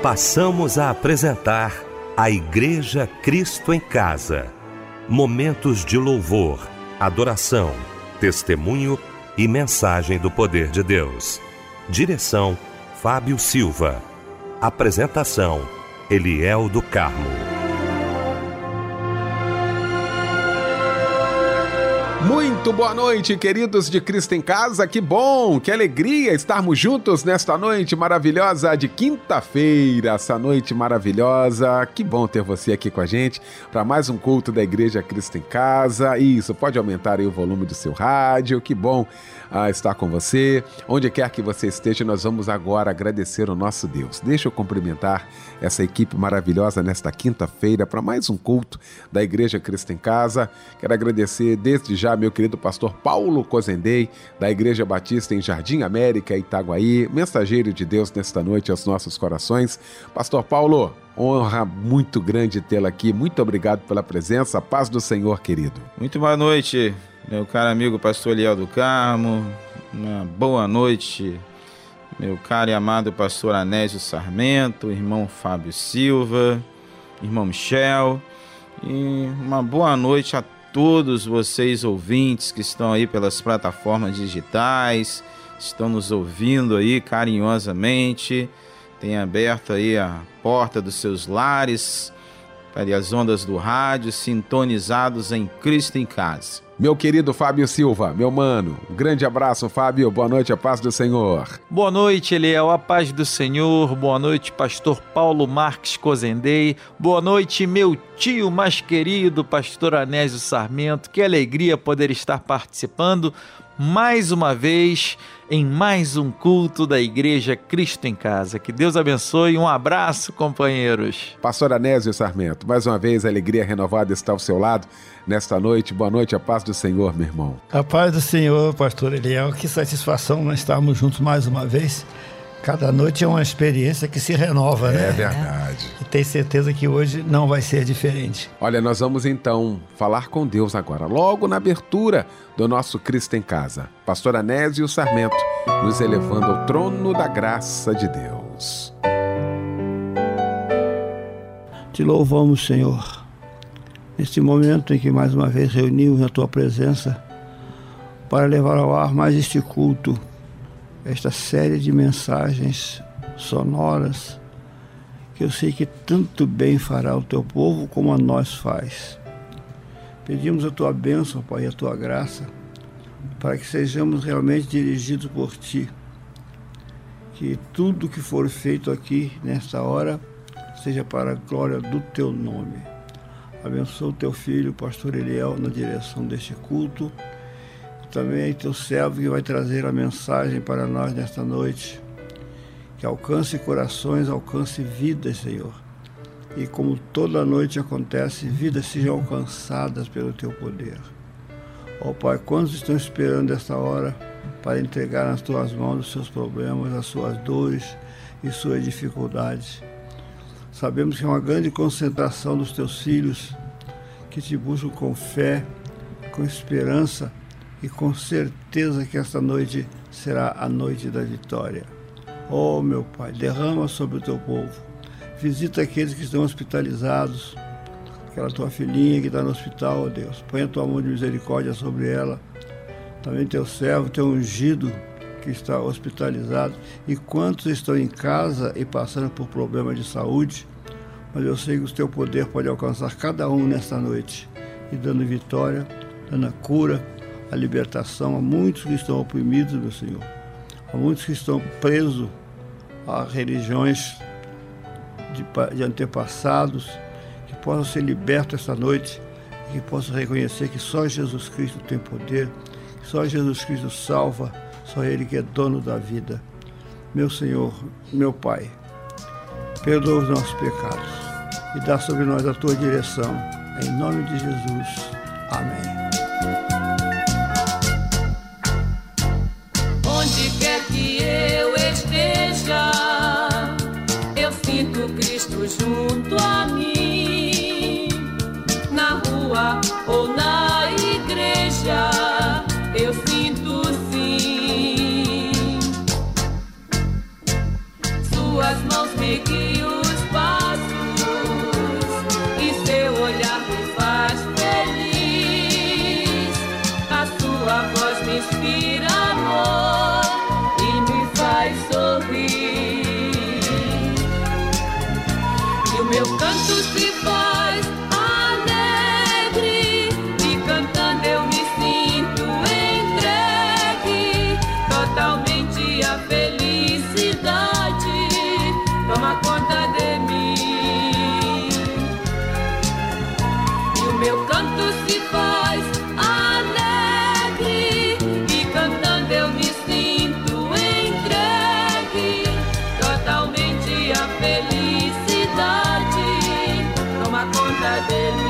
Passamos a apresentar a Igreja Cristo em Casa. Momentos de louvor, adoração, testemunho e mensagem do poder de Deus. Direção: Fábio Silva. Apresentação: Eliel do Carmo. Muito boa noite, queridos de Cristo em Casa. Que bom, que alegria estarmos juntos nesta noite maravilhosa de quinta-feira. Essa noite maravilhosa. Que bom ter você aqui com a gente para mais um culto da Igreja Cristo em Casa. Isso, pode aumentar aí o volume do seu rádio. Que bom estar com você. Onde quer que você esteja, nós vamos agora agradecer ao nosso Deus. Deixa eu cumprimentar essa equipe maravilhosa nesta quinta-feira para mais um culto da Igreja Cristo em Casa. Quero agradecer desde já meu querido pastor Paulo Cozendei, da Igreja Batista em Jardim América, Itaguaí, mensageiro de Deus nesta noite aos nossos corações. Pastor Paulo, honra muito grande tê-lo aqui. Muito obrigado pela presença. Paz do Senhor, querido. Muito boa noite, meu caro amigo pastor Eliel do Carmo. Uma boa noite, meu caro e amado pastor Anésio Sarmento, irmão Fábio Silva, irmão Michel. E uma boa noite a todos vocês ouvintes que estão aí pelas plataformas digitais, estão nos ouvindo aí carinhosamente, tem aberto aí a porta dos seus lares para as ondas do rádio, sintonizados em Cristo em Casa. Meu querido Fábio Silva, meu mano, um grande abraço, Fábio, boa noite, a paz do Senhor. Boa noite, Eliel, a paz do Senhor. Boa noite, pastor Paulo Marques Cozendei. Boa noite, meu tio mais querido, pastor Anésio Sarmento. Que alegria poder estar participando mais uma vez em mais um culto da Igreja Cristo em Casa. Que Deus abençoe. Um abraço, companheiros. Pastor Anésio Sarmento, mais uma vez a alegria renovada está ao seu lado nesta noite. Boa noite, a paz do Senhor, meu irmão. A paz do Senhor, pastor Eliel. Que satisfação nós estarmos juntos mais uma vez. Cada noite é uma experiência que se renova, né? É verdade. E tenho certeza que hoje não vai ser diferente. Olha, nós vamos então falar com Deus agora, logo na abertura do nosso Cristo em Casa. Pastor Anésio Sarmento, nos elevando ao trono da graça de Deus. Te louvamos, Senhor, neste momento em que mais uma vez reunimos na Tua presença para levar ao ar mais este culto, esta série de mensagens sonoras que eu sei que tanto bem fará ao Teu povo como a nós faz. Pedimos a Tua bênção, Pai, e a Tua graça, para que sejamos realmente dirigidos por Ti. Que tudo que for feito aqui, nesta hora, seja para a glória do Teu nome. Abençoa o Teu filho, o pastor Eliel, na direção deste culto. Também Teu servo que vai trazer a mensagem para nós nesta noite. Que alcance corações, alcance vidas, Senhor. E como toda noite acontece, vidas sejam alcançadas pelo Teu poder. Ó Pai, quantos estão esperando esta hora para entregar nas Tuas mãos os seus problemas, as suas dores e suas dificuldades. Sabemos que é uma grande concentração dos Teus filhos que Te buscam com fé, com esperança e com certeza que esta noite será a noite da vitória. Oh, meu Pai, derrama sobre o Teu povo. Visita aqueles que estão hospitalizados. Aquela Tua filhinha que está no hospital, ó Deus. Põe a Tua mão de misericórdia sobre ela. Também Teu servo, Teu ungido que está hospitalizado. E quantos estão em casa e passando por problemas de saúde. Mas eu sei que o Teu poder pode alcançar cada um nesta noite. E dando vitória, dando a cura, a libertação a muitos que estão oprimidos, meu Senhor, a muitos que estão presos a religiões de antepassados, que possam ser libertos esta noite, que possam reconhecer que só Jesus Cristo tem poder, que só Jesus Cristo salva, só Ele que é dono da vida. Meu Senhor, meu Pai, perdoa os nossos pecados e dá sobre nós a Tua direção, em nome de Jesus. Amém. Junto a mim, na rua ou na igreja, eu sinto sim. Suas mãos me guiam. Sua voz me inspira amor e me faz sorrir. E o meu canto se faz alegre e cantando eu me sinto entregue. Totalmente a felicidade toma conta de mim. E o meu canto se faz alegre e cantando eu me sinto entregue. Totalmente a felicidade toma conta de mim.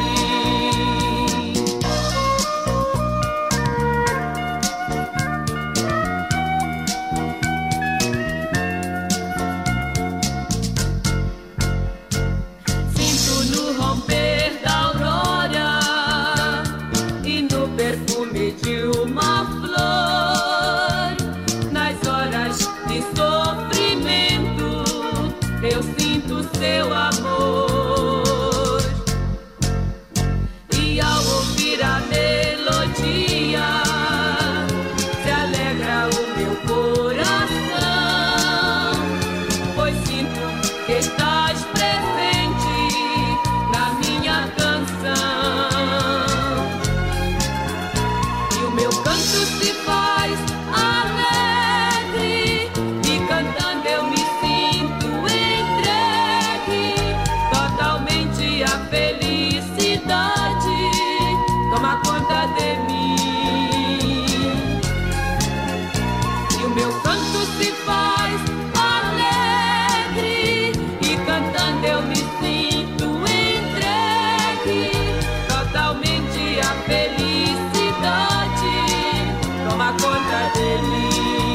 Sinto no romper da aurora e no perfume de uma flor. Nas horas de sofrimento eu sinto seu amor. E ao ouvir a melodia se alegra o meu coração, pois sinto que estás presente na minha canção. E o meu canto se faz alegre e cantando eu me sinto entregue. Totalmente a felicidade toma conta de mim. E o meu canto se faz alegre e cantando eu me sinto entregue. Totalmente a felicidade toma conta de mim.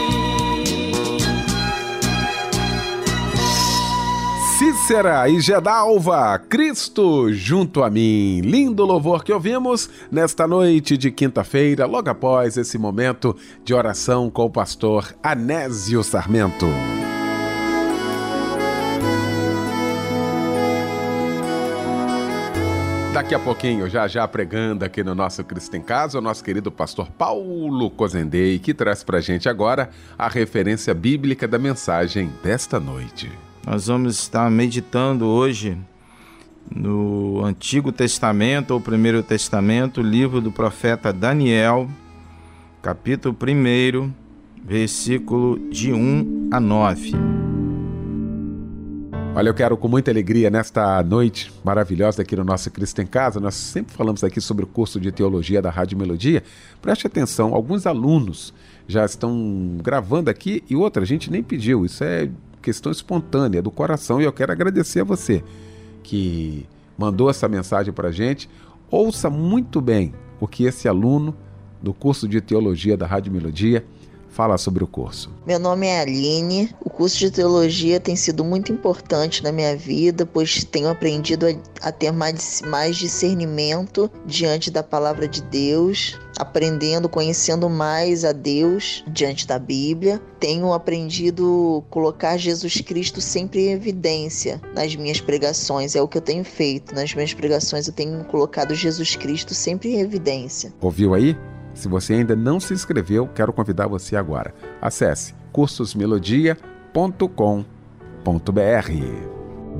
Cícera e Gedalva, Cristo junto a mim. Lindo louvor que ouvimos nesta noite de quinta-feira, logo após esse momento de oração com o pastor Anésio Sarmento. Daqui a pouquinho, já pregando aqui no nosso Cristo em Casa, o nosso querido pastor Paulo Cozendei, que traz pra gente agora a referência bíblica da mensagem desta noite. Nós vamos estar meditando hoje no Antigo Testamento ou Primeiro Testamento, livro do profeta Daniel, capítulo 1, versículo de 1 a 9. Olha, eu quero com muita alegria nesta noite maravilhosa aqui no nosso Cristo em Casa, nós sempre falamos aqui sobre o curso de teologia da Rádio Melodia. Preste atenção, alguns alunos já estão gravando aqui e outra, a gente nem pediu, isso é questão espontânea do coração e eu quero agradecer a você que mandou essa mensagem para a gente. Ouça muito bem o que esse aluno do curso de teologia da Rádio Melodia fala sobre o curso. Meu nome é Aline. O curso de teologia tem sido muito importante na minha vida, pois tenho aprendido a ter mais discernimento diante da palavra de Deus, aprendendo, conhecendo mais a Deus diante da Bíblia. Tenho aprendido a colocar Jesus Cristo sempre em evidência nas minhas pregações. É o que eu tenho feito. Nas minhas pregações eu tenho colocado Jesus Cristo sempre em evidência. Ouviu aí? Se você ainda não se inscreveu, quero convidar você agora. Acesse cursosmelodia.com.br.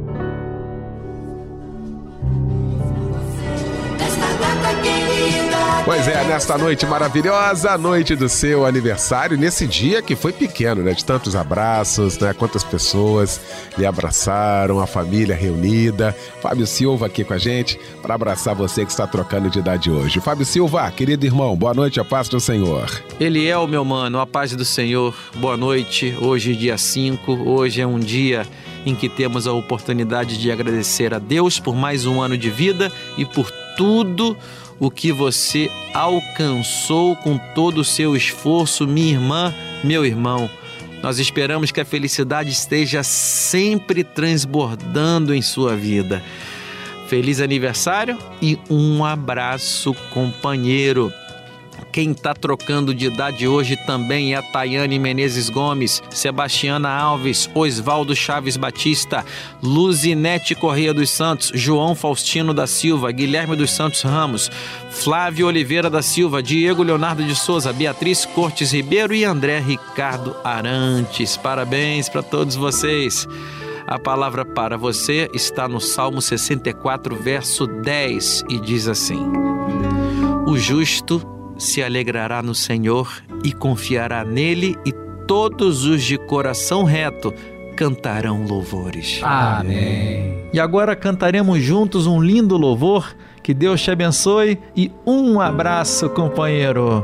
Pois é, nesta noite maravilhosa, noite do seu aniversário, nesse dia que foi pequeno, né? De tantos abraços, né? Quantas pessoas lhe abraçaram, a família reunida. Fábio Silva aqui com a gente para abraçar você que está trocando de idade hoje. Fábio Silva, querido irmão, boa noite, a paz do Senhor. Eliel, meu mano, a paz do Senhor, boa noite. Hoje, dia 5, hoje é um dia em que temos a oportunidade de agradecer a Deus por mais um ano de vida e por tudo o que você alcançou com todo o seu esforço, minha irmã, meu irmão. Nós esperamos que a felicidade esteja sempre transbordando em sua vida. Feliz aniversário e um abraço, companheiro. Quem está trocando de idade hoje também é a Tayane Menezes Gomes, Sebastiana Alves, Osvaldo Chaves Batista, Luzinete Correia dos Santos, João Faustino da Silva, Guilherme dos Santos Ramos, Flávio Oliveira da Silva, Diego Leonardo de Souza, Beatriz Cortes Ribeiro e André Ricardo Arantes. Parabéns para todos vocês. A palavra para você está no Salmo 64, verso 10, e diz assim: o justo se alegrará no Senhor e confiará nele, e todos os de coração reto cantarão louvores. Amém. E agora cantaremos juntos um lindo louvor. Que Deus te abençoe e um abraço, companheiro.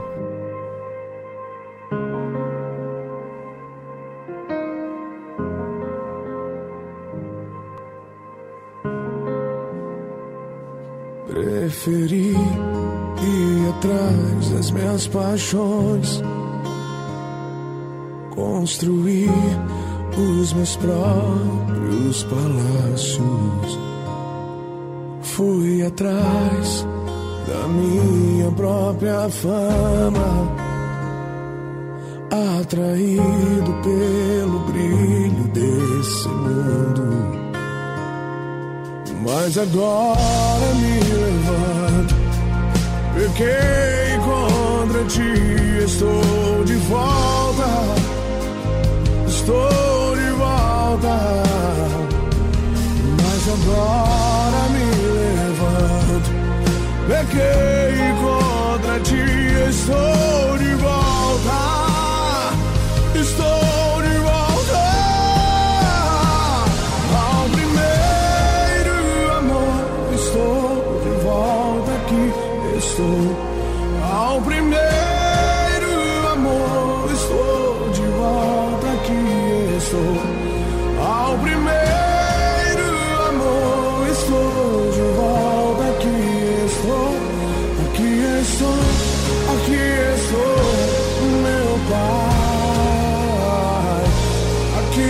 Preferi ir atrás das minhas paixões, construir os meus próprios palácios. Fui atrás da minha própria fama, atraído pelo brilho desse mundo. Mas agora me levanto, pequei contra ti, estou de volta, estou de volta. Mas agora me levanto, pequei contra ti, estou de volta, estou de volta. Ao primeiro amor, estou de volta aqui, estou. Ao primeiro amor, estou de volta aqui, estou. Ao primeiro amor, estou de volta aqui, estou. Aqui estou, aqui estou, meu Pai. Aqui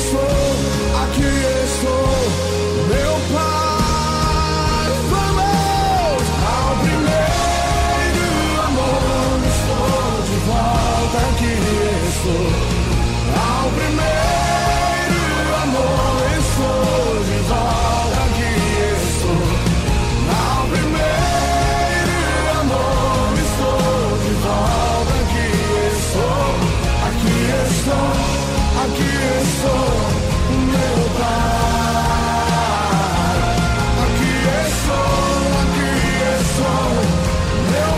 estou, meu Pai. Vamos! Ao primeiro amor, estou de volta aqui, estou. Ao primeiro amor, estou de volta aqui, estou. Ao primeiro amor, estou de volta aqui, estou. Aqui estou, meu Pai. Aqui estou, meu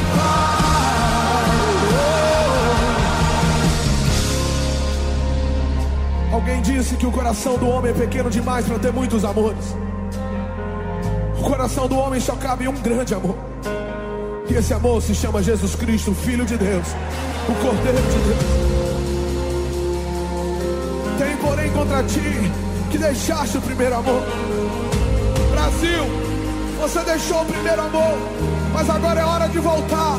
Pai. Alguém disse que o coração do homem é pequeno demais para ter muitos amores. O coração do homem só cabe um grande amor. E esse amor se chama Jesus Cristo, Filho de Deus, o Cordeiro de Deus. Tem, porém, contra ti que deixaste o primeiro amor. Brasil, você deixou o primeiro amor, mas agora é hora de voltar.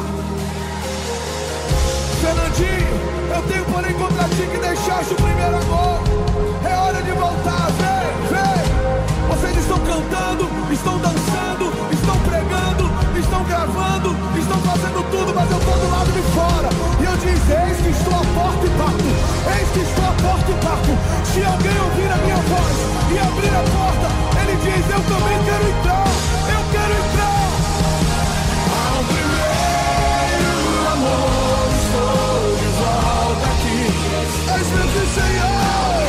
Fernandinho, eu tenho, porém, contra ti que deixaste o primeiro amor. É hora de voltar, vem. Vocês estão cantando, estão dançando, estão pregando, estão gravando, estão fazendo tudo, mas eu estou do lado de fora. E eu disse, eis que estou à porta e bato. Eis que estou à porta e bato. Se alguém ouvir a minha voz e abrir a porta, ele diz, eu também quero entrar. Eu quero entrar. Ao primeiro amor, estou de volta aqui. És meu Senhor.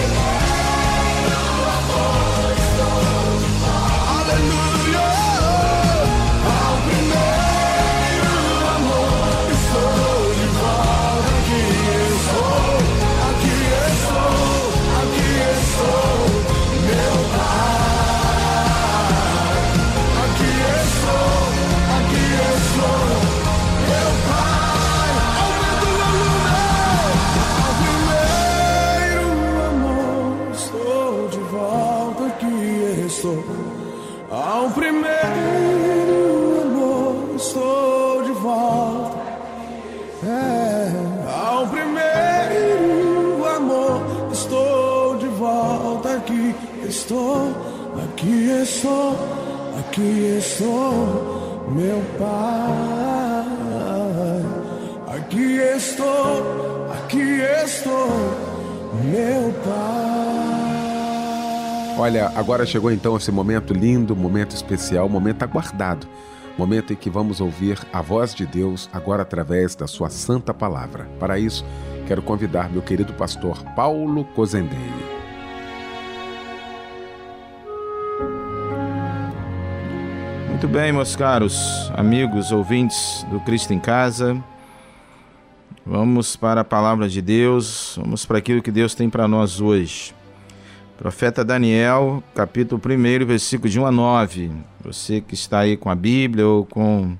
Aleluia. Ao primeiro amor, estou de volta aqui, estou. Aqui estou, meu Pai. Aqui estou, meu Pai. Aumenta o volume. Ao primeiro amor, estou de volta aqui, estou. Ao primeiro amor, estou de volta. Ao primeiro amor, estou de volta aqui, estou. Aqui estou, meu Pai. aqui estou, meu Pai. Olha, agora chegou então esse momento lindo, momento especial, momento aguardado. Momento em que vamos ouvir a voz de Deus agora através da sua santa palavra. Para isso, quero convidar meu querido pastor Paulo Cozendei. Muito bem, meus caros amigos, ouvintes do Cristo em Casa. Vamos para a palavra de Deus, vamos para aquilo que Deus tem para nós hoje. Profeta Daniel, capítulo 1, versículo de 1 a 9. Você que está aí com a Bíblia ou com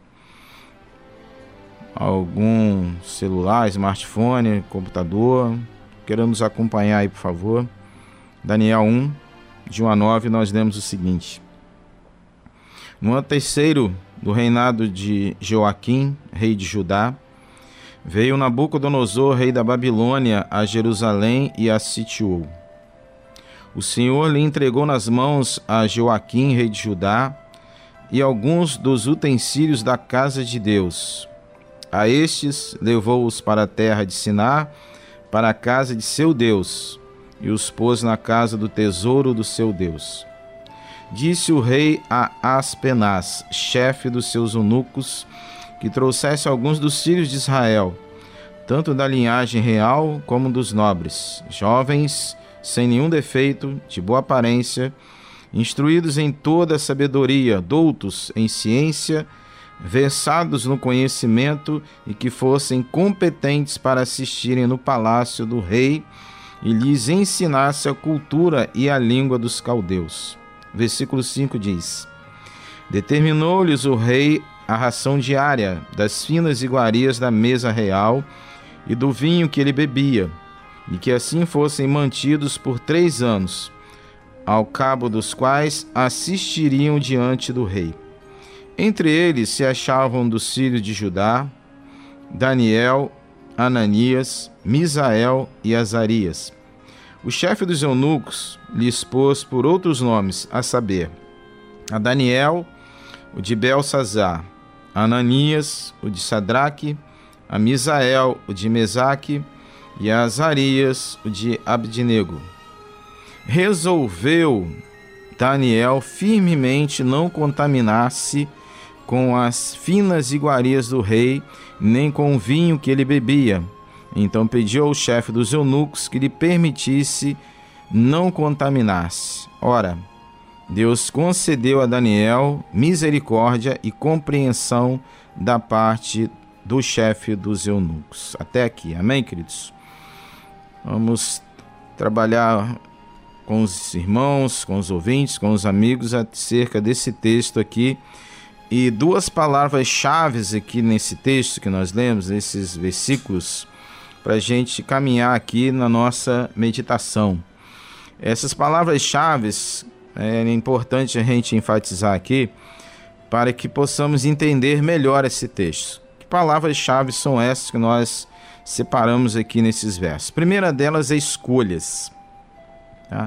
algum celular, smartphone, computador, queira nos acompanhar aí, por favor. Daniel 1, de 1 a 9, nós lemos o seguinte. No ano terceiro do reinado de Joaquim, rei de Judá, veio Nabucodonosor, rei da Babilônia, a Jerusalém e a sitiou. O Senhor lhe entregou nas mãos a Joaquim, rei de Judá, e alguns dos utensílios da casa de Deus. A estes levou-os para a terra de Sinar, para a casa de seu Deus, e os pôs na casa do tesouro do seu Deus. Disse o rei a Aspenaz, chefe dos seus eunucos, que trouxesse alguns dos filhos de Israel, tanto da linhagem real como dos nobres, jovens, sem nenhum defeito, de boa aparência, instruídos em toda a sabedoria, doutos em ciência, versados no conhecimento e que fossem competentes para assistirem no palácio do rei e lhes ensinasse a cultura e a língua dos caldeus. Versículo 5 diz: Determinou-lhes o rei a ração diária das finas iguarias da mesa real e do vinho que ele bebia, e que assim fossem mantidos por 3 anos, ao cabo dos quais assistiriam diante do rei. Entre eles se achavam dos filhos de Judá, Daniel, Ananias, Misael e Azarias. O chefe dos eunucos lhes pôs por outros nomes, a saber, a Daniel, o de Belsazar, a Ananias, o de Sadraque, a Misael, o de Mesaque, e a Azarias, o de Abdenego. Resolveu Daniel firmemente não contaminar-se com as finas iguarias do rei, nem com o vinho que ele bebia. Então pediu ao chefe dos eunucos que lhe permitisse não contaminar-se. Ora, Deus concedeu a Daniel misericórdia e compreensão da parte do chefe dos eunucos. Até aqui, amém, queridos? Vamos trabalhar com os irmãos, com os ouvintes, com os amigos acerca desse texto aqui. E 2 palavras-chave aqui nesse texto que nós lemos, nesses versículos, para a gente caminhar aqui na nossa meditação. Essas palavras-chave é importante a gente enfatizar aqui para que possamos entender melhor esse texto. Que palavras-chave são essas que nós separamos aqui nesses versos? A primeira delas é escolhas. Tá?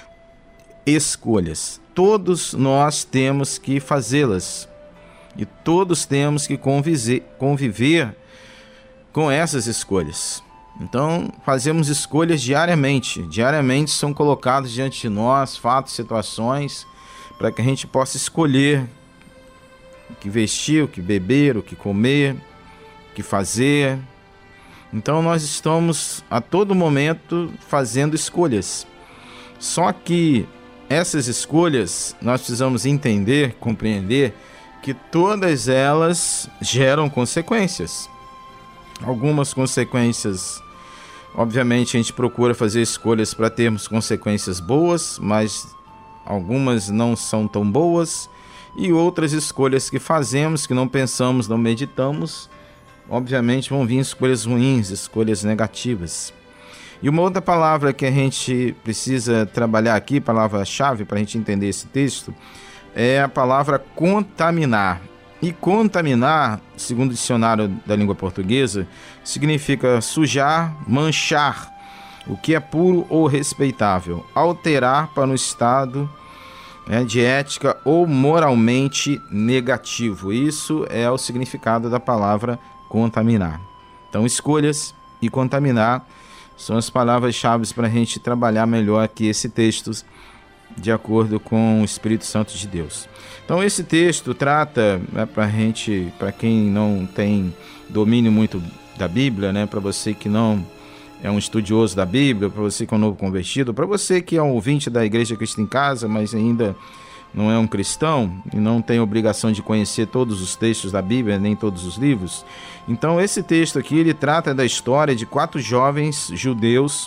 Escolhas. Todos nós temos que fazê-las. E todos temos que conviver com essas escolhas. Então, fazemos escolhas diariamente. Diariamente são colocados diante de nós fatos, situações, para que a gente possa escolher o que vestir, o que beber, o que comer, o que fazer. Então, nós estamos a todo momento fazendo escolhas. Só que essas escolhas, nós precisamos entender, compreender, que todas elas geram consequências. Algumas consequências, obviamente a gente procura fazer escolhas para termos consequências boas, mas algumas não são tão boas, e outras escolhas que fazemos, que não pensamos, não meditamos, obviamente vão vir escolhas ruins, escolhas negativas. E uma outra palavra que a gente precisa trabalhar aqui, palavra-chave para a gente entender esse texto, é a palavra contaminar. E contaminar, segundo o dicionário da língua portuguesa, significa sujar, manchar, o que é puro ou respeitável, alterar para um estado de ética ou moralmente negativo. Isso é o significado da palavra contaminar. Então, escolhas e contaminar são as palavras-chave para a gente trabalhar melhor aqui esse texto de acordo com o Espírito Santo de Deus. Então, esse texto trata, né, para quem não tem domínio muito da Bíblia, né, para você que não é um estudioso da Bíblia, para você que é um novo convertido, para você que é um ouvinte da Igreja Cristo em Casa, mas ainda não é um cristão e não tem obrigação de conhecer todos os textos da Bíblia, nem todos os livros. Então, esse texto aqui, ele trata da história de 4 jovens judeus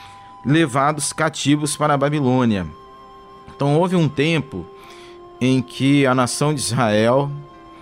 levados cativos para a Babilônia. Então, houve um tempo em que a nação de Israel,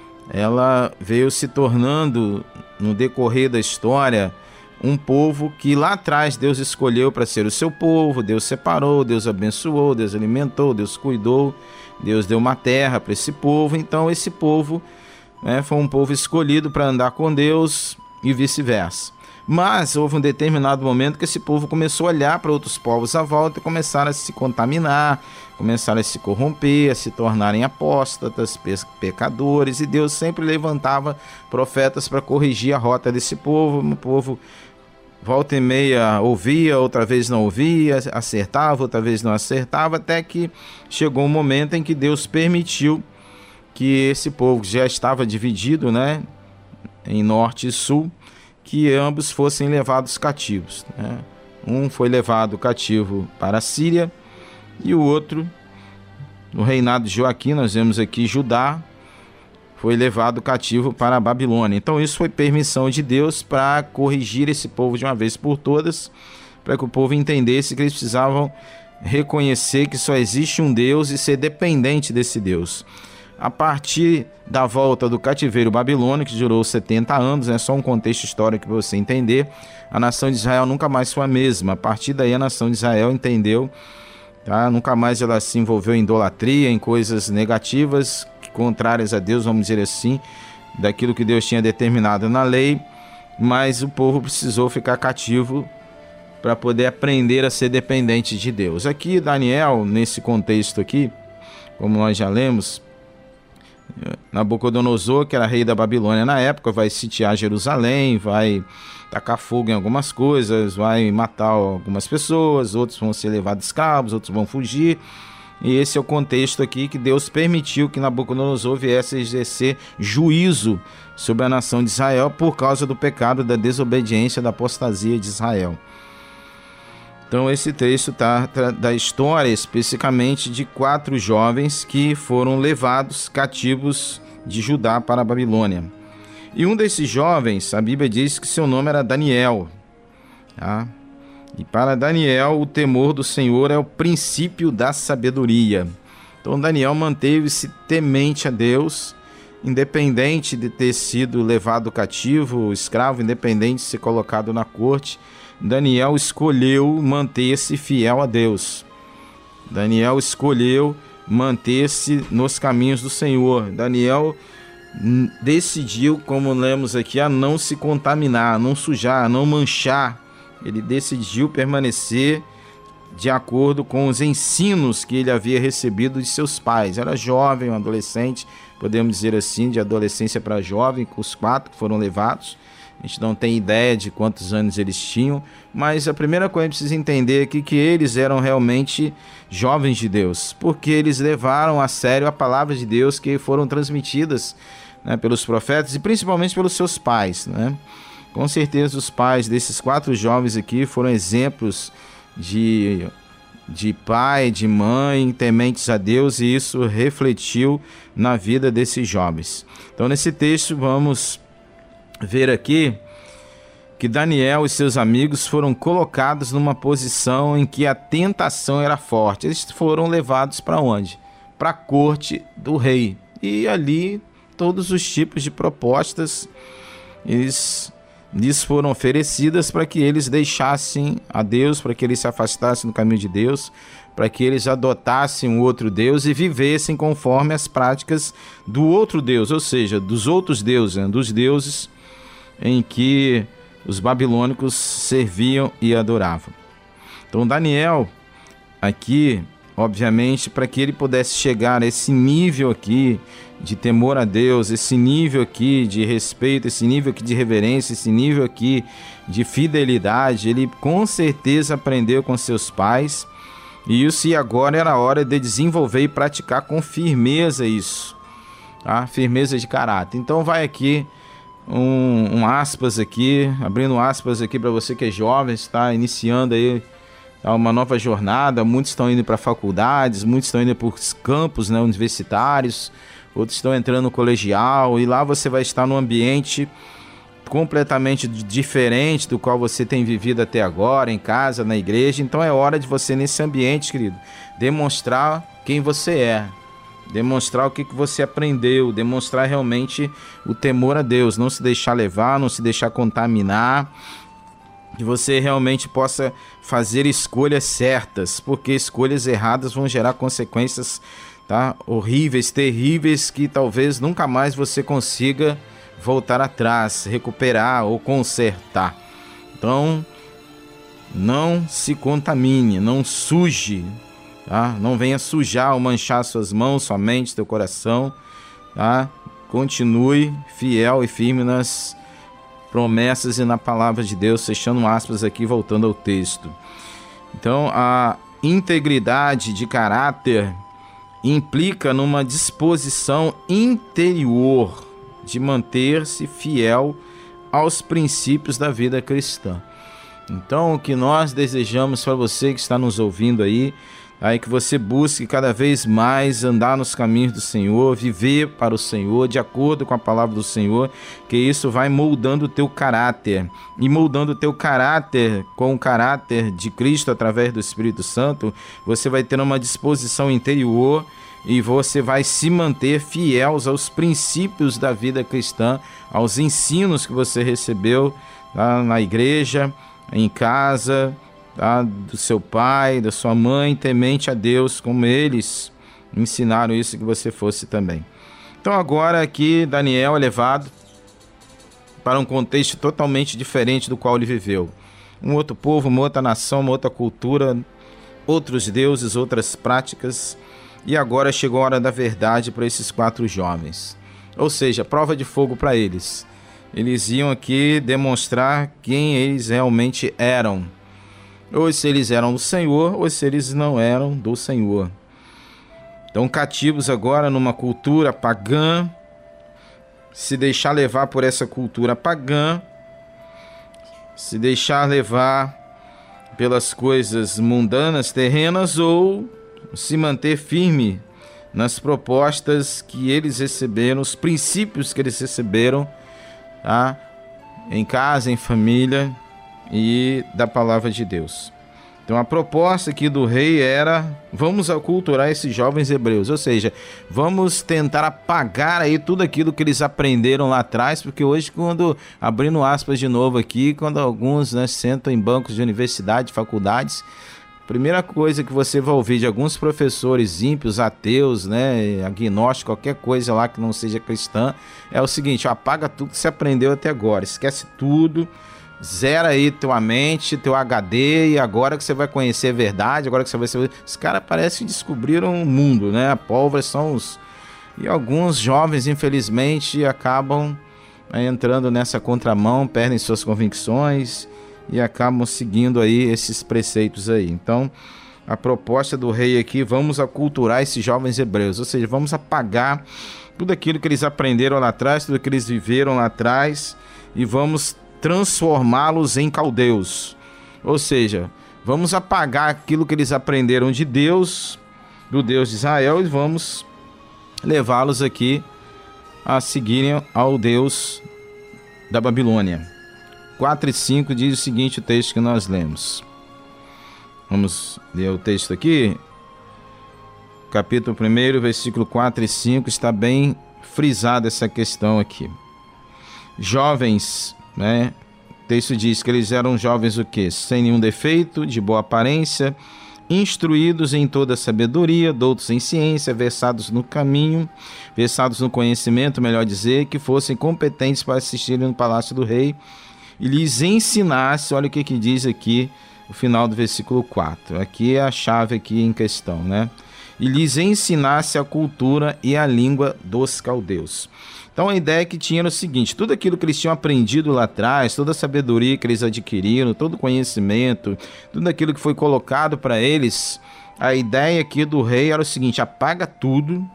ela veio se tornando, no decorrer da história, um povo que lá atrás Deus escolheu para ser o seu povo. Deus separou, Deus abençoou, Deus alimentou, Deus cuidou, Deus deu uma terra para esse povo. Então esse povo, né, foi um povo escolhido para andar com Deus e vice-versa. Mas houve um determinado momento que esse povo começou a olhar para outros povos à volta e começaram a se contaminar, começaram a se corromper, a se tornarem apóstatas, pecadores, e Deus sempre levantava profetas para corrigir a rota desse povo. O povo volta e meia ouvia, outra vez não ouvia, acertava, outra vez não acertava, até que chegou um momento em que Deus permitiu que esse povo, que já estava dividido, né, em norte e sul, que ambos fossem levados cativos, né? Um foi levado cativo para a Síria e o outro, no reinado de Joaquim, nós vemos aqui Judá, foi levado cativo para a Babilônia. Então isso foi permissão de Deus para corrigir esse povo de uma vez por todas, para que o povo entendesse que eles precisavam reconhecer que só existe um Deus e ser dependente desse Deus. A partir da volta do cativeiro babilônico, que durou 70 anos, é só um contexto histórico para você entender, a nação de Israel nunca mais foi a mesma. A partir daí a nação de Israel entendeu, tá? Nunca mais ela se envolveu em idolatria, em coisas negativas, contrárias a Deus, vamos dizer assim, daquilo que Deus tinha determinado na lei, mas o povo precisou ficar cativo para poder aprender a ser dependente de Deus. Aqui Daniel, nesse contexto aqui, como nós já lemos, Nabucodonosor, que era rei da Babilônia na época, vai sitiar Jerusalém, vai tacar fogo em algumas coisas, vai matar algumas pessoas, outros vão ser levados escravos, outros vão fugir. E esse é o contexto aqui que Deus permitiu que Nabucodonosor viesse a exercer juízo sobre a nação de Israel por causa do pecado da desobediência, da apostasia de Israel. Então esse texto trata da história especificamente de 4 jovens que foram levados cativos de Judá para a Babilônia. E um desses jovens, a Bíblia diz que seu nome era Daniel, tá? E para Daniel o temor do Senhor é o princípio da sabedoria. Então Daniel manteve-se temente a Deus, independente de ter sido levado cativo, escravo, independente de ser colocado na corte. Daniel escolheu manter-se fiel a Deus. Daniel escolheu manter-se nos caminhos do Senhor. Daniel decidiu, como lemos aqui, a não se contaminar, a não sujar, a não manchar. Ele decidiu permanecer de acordo com os ensinos que ele havia recebido de seus pais. Era jovem, um adolescente, podemos dizer assim, de adolescência para jovem, com os 4 que foram levados. A gente não tem ideia de quantos anos eles tinham, mas a primeira coisa que precisa entender aqui é que eles eram realmente jovens de Deus, porque eles levaram a sério a palavra de Deus que foram transmitidas, né, pelos profetas e principalmente pelos seus pais, né? Com certeza os pais desses 4 jovens aqui foram exemplos de pai, de mãe, tementes a Deus, e isso refletiu na vida desses jovens. Então nesse texto vamos ver aqui que Daniel e seus amigos foram colocados numa posição em que a tentação era forte. Eles foram levados para onde? Para a corte do rei. E ali todos os tipos de propostas lhes foram oferecidas para que eles deixassem a Deus, para que eles se afastassem do caminho de Deus, para que eles adotassem um outro Deus e vivessem conforme as práticas do outro Deus, ou seja, dos outros deuses, né? Dos deuses em que os babilônicos serviam e adoravam. Então Daniel aqui, obviamente, para que ele pudesse chegar a esse nível aqui de temor a Deus, esse nível aqui de respeito, esse nível aqui de reverência, esse nível aqui de fidelidade, ele com certeza aprendeu com seus pais, e isso, e agora era a hora de desenvolver e praticar com firmeza isso, tá? Firmeza de caráter. Então vai aqui um aspas aqui, abrindo aspas aqui para você que é jovem, está iniciando aí uma nova jornada. Muitos estão indo para faculdades, muitos estão indo para os campos, né, universitários, outros estão entrando no colegial, e lá você vai estar num ambiente completamente diferente do qual você tem vivido até agora, em casa, na igreja. Então é hora de você, nesse ambiente, querido, demonstrar quem você é, demonstrar o que você aprendeu, demonstrar realmente o temor a Deus, não se deixar levar, não se deixar contaminar, que você realmente possa fazer escolhas certas, porque escolhas erradas vão gerar consequências, tá, horríveis, terríveis, que talvez nunca mais você consiga voltar atrás, recuperar ou consertar. Então, não se contamine, não suje, tá? Não venha sujar ou manchar suas mãos, sua mente, seu coração, tá? Continue fiel e firme nas promessas e na palavra de Deus, fechando aspas aqui, voltando ao texto. Então, a integridade de caráter implica numa disposição interior de manter-se fiel aos princípios da vida cristã. Então, o que nós desejamos para você que está nos ouvindo aí que você busque cada vez mais andar nos caminhos do Senhor, viver para o Senhor, de acordo com a palavra do Senhor, que isso vai moldando o teu caráter, e moldando o teu caráter com o caráter de Cristo através do Espírito Santo, você vai ter uma disposição interior e você vai se manter fiel aos princípios da vida cristã, aos ensinos que você recebeu na igreja, em casa, do seu pai, da sua mãe, temente a Deus, como eles ensinaram isso, que você fosse também. Então agora aqui Daniel é levado para um contexto totalmente diferente do qual ele viveu. Um outro povo, uma outra nação, uma outra cultura, outros deuses, outras práticas. E agora chegou a hora da verdade para esses 4 jovens. Ou seja, prova de fogo para eles. Eles iam aqui demonstrar quem eles realmente eram. Ou se eles eram do Senhor, ou se eles não eram do Senhor. Então, cativos agora numa cultura pagã, se deixar levar por essa cultura pagã, se deixar levar pelas coisas mundanas, terrenas, ou se manter firme nas propostas que eles receberam, os princípios que eles receberam, tá? Em casa, em família e da palavra de Deus. Então a proposta aqui do rei era: vamos aculturar esses jovens hebreus, ou seja, vamos tentar apagar aí tudo aquilo que eles aprenderam lá atrás, porque hoje, quando, abrindo aspas de novo aqui, quando alguns, né, sentam em bancos de universidade, faculdades, a primeira coisa que você vai ouvir de alguns professores ímpios, ateus, né, agnósticos, qualquer coisa lá que não seja cristã, é o seguinte: apaga tudo que você aprendeu até agora, esquece tudo, zera aí tua mente, teu HD, e agora que você vai conhecer a verdade, agora que você vai saber. Os caras parecem que descobriram o mundo, né? A pólvora são os... E alguns jovens, infelizmente, acabam entrando nessa contramão, perdem suas convicções e acabam seguindo aí esses preceitos aí. Então, a proposta do rei aqui: vamos aculturar esses jovens hebreus, ou seja, vamos apagar tudo aquilo que eles aprenderam lá atrás, tudo que eles viveram lá atrás, e vamos transformá-los em caldeus. Ou seja, vamos apagar aquilo que eles aprenderam de Deus, do Deus de Israel, e vamos levá-los aqui a seguirem ao Deus da Babilônia. 4:5 diz o seguinte, o texto que nós lemos. Vamos ler o texto aqui. Capítulo 1, versículo 4 e 5, está bem frisada essa questão aqui. Jovens, né? O texto diz que eles eram jovens o quê? Sem nenhum defeito, de boa aparência, instruídos em toda sabedoria, doutos em ciência, versados no caminho, versados no conhecimento, melhor dizer, que fossem competentes para assistirem no palácio do rei e lhes ensinasse. Olha o que diz aqui o final do versículo 4. Aqui é a chave aqui em questão, né? e lhes ensinasse a cultura e a língua dos caldeus. Então a ideia que tinha era o seguinte: tudo aquilo que eles tinham aprendido lá atrás, toda a sabedoria que eles adquiriram, todo o conhecimento, tudo aquilo que foi colocado para eles, a ideia aqui do rei era o seguinte: apaga tudo.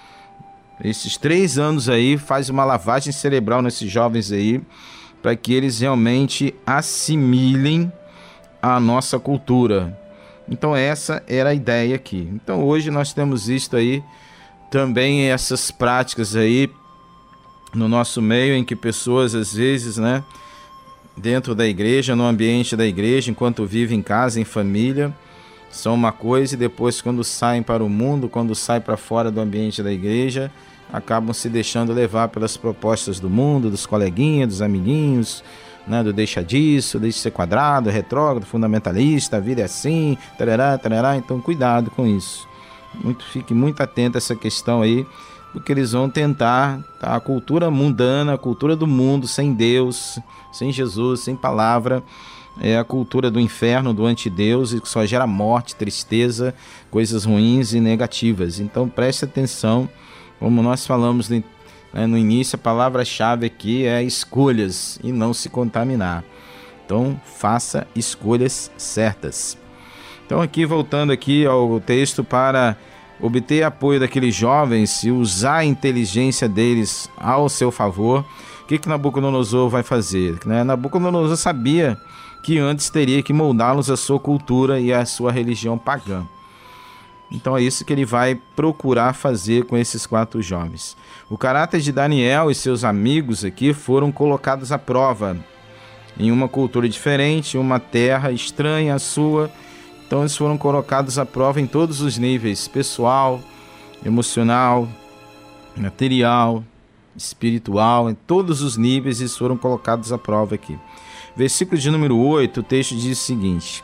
Esses 3 anos aí, faz uma lavagem cerebral nesses jovens aí, para que eles realmente assimilem a nossa cultura. Então essa era a ideia aqui. Então hoje nós temos visto aí também essas práticas aí no nosso meio, em que pessoas às vezes, né, dentro da igreja, no ambiente da igreja, enquanto vivem em casa, em família, são uma coisa, e depois quando saem para o mundo, quando saem para fora do ambiente da igreja, acabam se deixando levar pelas propostas do mundo, dos coleguinhas, dos amiguinhos, né, do deixa disso, deixa de ser quadrado, retrógrado, fundamentalista, a vida é assim, tarará, tarará. Então cuidado com isso. Fique muito atento a essa questão aí, porque eles vão tentar, tá? A cultura mundana, a cultura do mundo, sem Deus, sem Jesus, sem palavra, é a cultura do inferno, do antideus, e que só gera morte, tristeza, coisas ruins e negativas. Então preste atenção, como nós falamos no início, a palavra-chave aqui é escolhas e não se contaminar. Então faça escolhas certas. Então aqui, voltando aqui ao texto, para obter apoio daqueles jovens e usar a inteligência deles ao seu favor, o que Nabucodonosor vai fazer? Nabucodonosor sabia que antes teria que moldá-los à sua cultura e à sua religião pagã. Então é isso que ele vai procurar fazer com esses 4 jovens. O caráter de Daniel e seus amigos aqui foram colocados à prova em uma cultura diferente, uma terra estranha à sua. Então eles foram colocados à prova em todos os níveis: pessoal, emocional, material, espiritual, em todos os níveis eles foram colocados à prova aqui. Versículo de número 8, o texto diz o seguinte: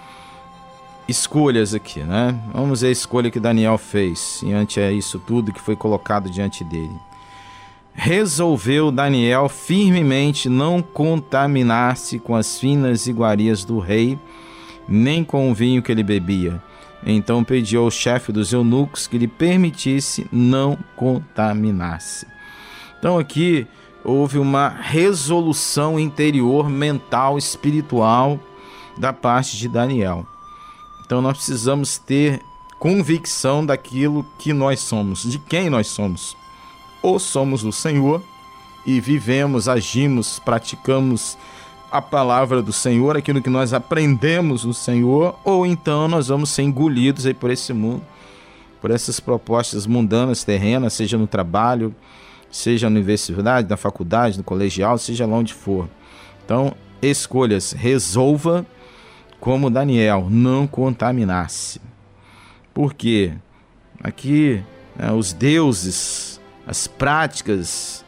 escolhas aqui, né? Vamos ver a escolha que Daniel fez diante a isso tudo que foi colocado diante dele. Resolveu Daniel firmemente não contaminar-se com as finas iguarias do rei, nem com o vinho que ele bebia. Então pediu ao chefe dos eunucos que lhe permitisse não contaminar-se. Então aqui houve uma resolução interior, mental, espiritual da parte de Daniel. Então nós precisamos ter convicção daquilo que nós somos, de quem nós somos. Ou somos do Senhor e vivemos, agimos, praticamos a palavra do Senhor, aquilo que nós aprendemos do Senhor, ou então nós vamos ser engolidos aí por esse mundo, por essas propostas mundanas, terrenas, seja no trabalho, seja na universidade, na faculdade, no colegial, seja lá onde for. Então, escolhas, resolva como Daniel, não contaminar-se. Por quê? Aqui, os deuses, as práticas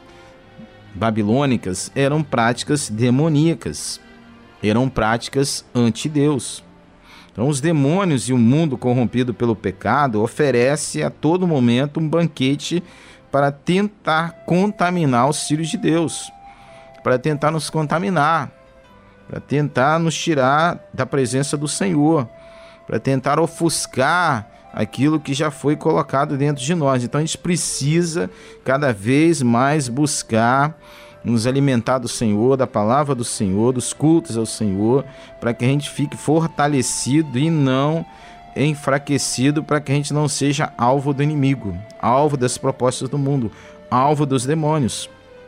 babilônicas eram práticas demoníacas, eram práticas anti-Deus. Então os demônios e o mundo corrompido pelo pecado oferece a todo momento um banquete para tentar contaminar os filhos de Deus, para tentar nos contaminar, para tentar nos tirar da presença do Senhor, para tentar ofuscar aquilo que já foi colocado dentro de nós. Então a gente precisa cada vez mais buscar nos alimentar do Senhor, da palavra do Senhor, dos cultos ao Senhor, para que a gente fique fortalecido e não enfraquecido, para que a gente não seja alvo do inimigo, alvo das propostas do mundo, alvo dos demônios.